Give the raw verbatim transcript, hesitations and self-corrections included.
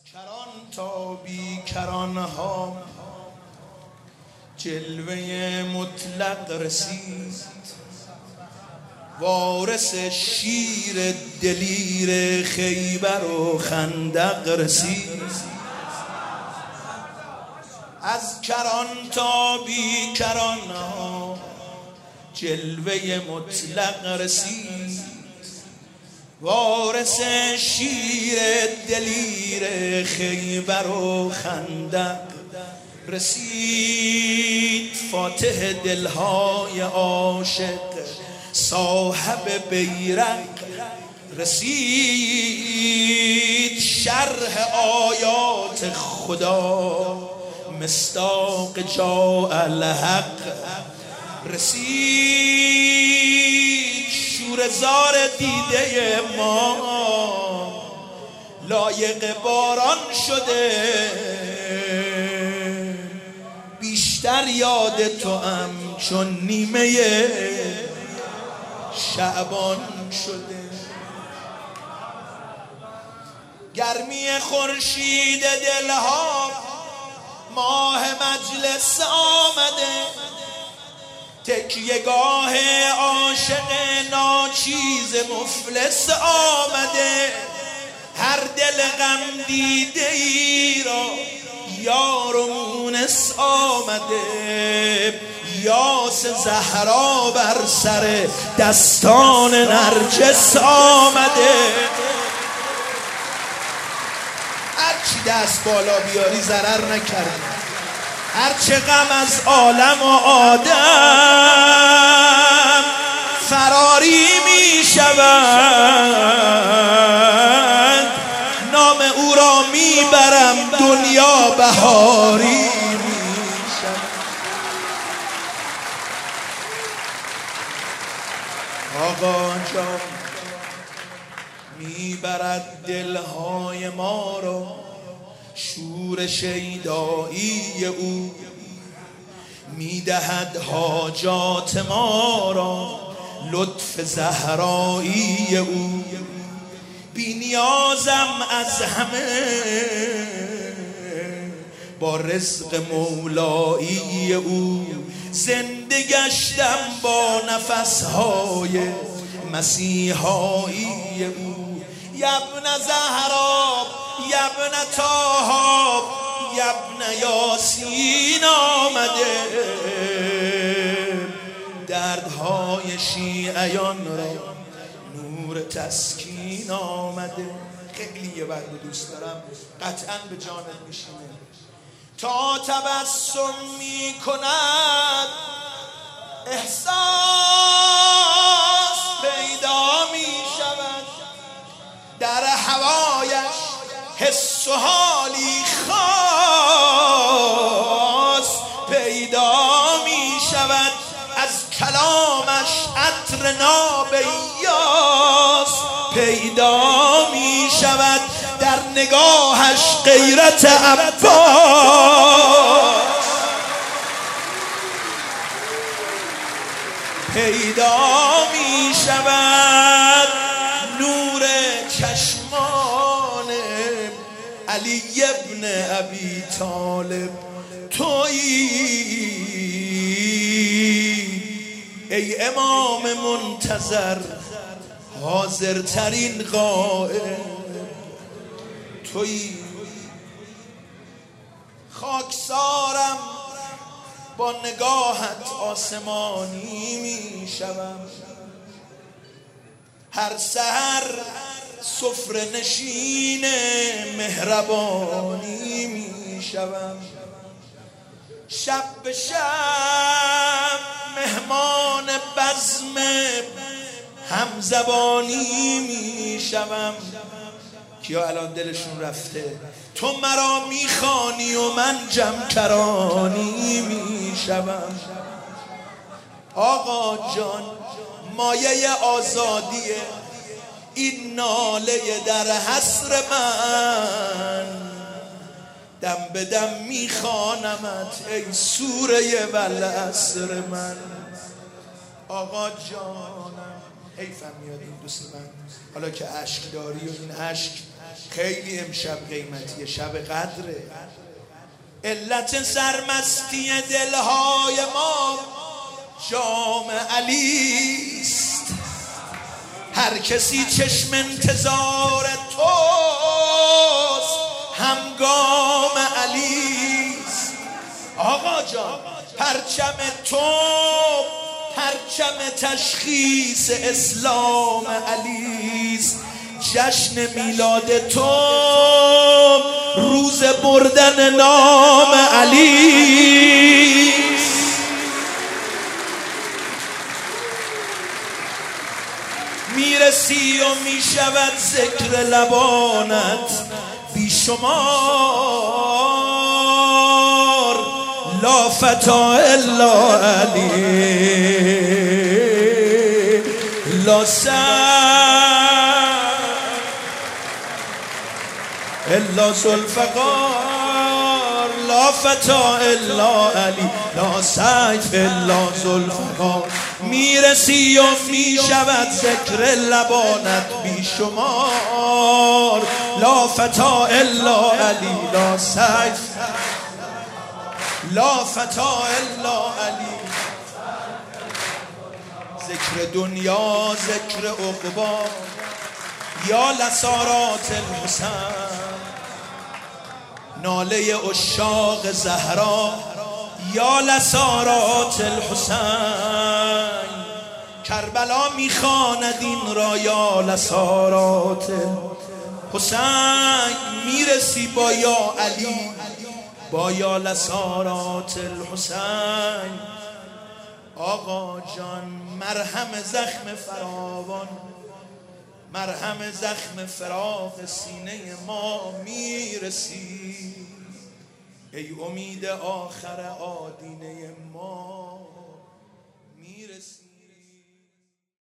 کران تا بی کران ها جلوه مطلق رسید، وارث شیر دلیر خیبر و خندق رسید. از کران تا بی کران ها جلوه مطلق رسید، وارث شیر دلیر خیبر و خندق رسید. فاتح دلهای عاشق صاحب بیرق رسید. شرح آیات خدا مصداق جاء الحق رسید. شورزار دیده ما لایق باران شده، بیشتر یاد تو ام چون نیمه شعبان شده. گرمی خورشید دلها ماه مجلس آمده، تکیه‌گاه عاشق ناچیز مفلس آمده. هر دل غم دیده ای را یار و مونس آمده، یاس زهرا بر سر دستان نرجس آمده. هرچی دست بالا بیاری ضرر نکردی، هرچه غم از عالم و آدم فراری می شوند، نام او را می برم دنیا بهاری می شود. آقا جان می برد دلهای ما را شور شیدایی او، می دهد حاجات ما را لطف زهرایی او. بی نیازم از همه با رزق مولایی او، زنده گشتم با نفسهای مسیحایی او. یبن زهرا یبن طه یبن یاسین آمده، دردهای شیعیان را نور تسکین آمده. خیلی یه وقت دوست دارم قطعا به جانت میشینه. تا تبسم می کند احساس پیدا می شود، در هوایش حس و حالی خاص پیدا می شود. از کلامش عطر نابیاس پیدا می شود، در نگاهش غیرت عباس پیدا می شود. نور چشمان علی ابن ابی طالب تویی ای امام منتظر، حاضرترین قائم تویی. خاکسارم با نگاهت آسمانی می شوم، هر سحر سفره نشین مهربانی می شوم. شب به شب مهمان بزم همزبانی می شوم. کیا الان دلشون رفته تو مرا میخوانی و من جمع کرانی می شوم. آقا جان مایه آزادیه این ناله در حسر من، دم به دم میخوانمت ای سوره والعصر من. آقا جانم حیفم میاد این دوست من حالا که اشک داری و این اشک خیلی امشب قیمتیه، شب قدره. علت سرمستی دلهای ما جام علیست، هر کسی چشم انتظار توست همگام علیست. آقا جان پرچم تو پرچم تشخیص اسلام علیست، جشن میلاد تو روز بردن نام علیست. میرسی و میشود ذکر لبانت بیشمار، لا فتا الا علی لا سر الا ذوالفقار، لا فتا الا علی لا سیف الا ذوالفقار. میرسی و میشود ذکر لبانت بیشمار، لا فتا الا علی لا سیف لا فتا الا علی. ذکر دنیا ذکر عقبا یا لسارات الحسین، ناله عشاق زهرا یا لسارات الحسین. کربلا میخواند این را یا لسارات الحسین. میرسی با یا علی با یا لسارات الحسین. آقا جان مرهم زخم فراوان، مرهم زخم فراق سینه ما میرسی، ای امید آخر آدینه ما